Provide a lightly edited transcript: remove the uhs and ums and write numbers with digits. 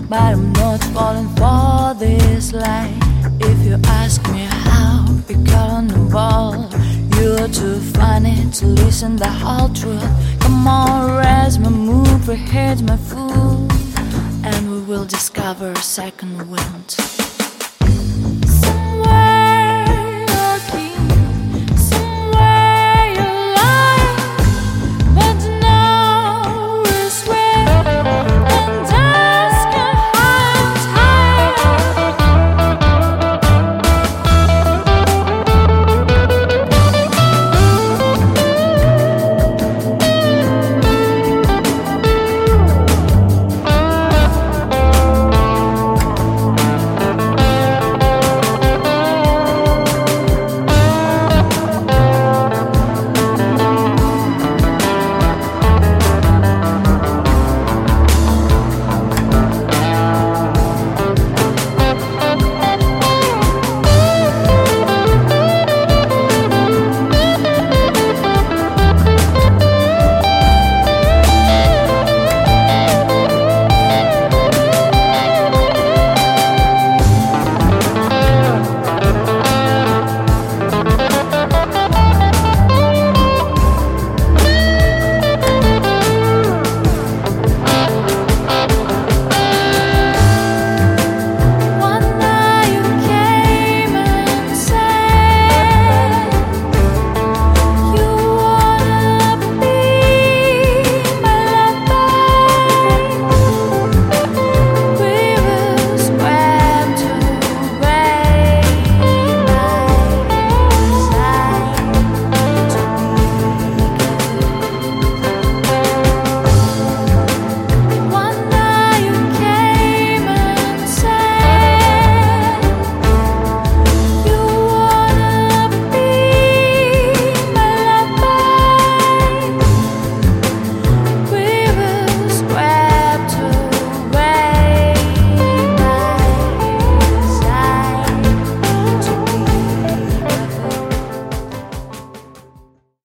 but I'm not falling for this lie. If you ask me how it got on the wall, you're too funny to listen the whole truth. Come on, raise my mood, rehearse my food, and we will discover a second wind.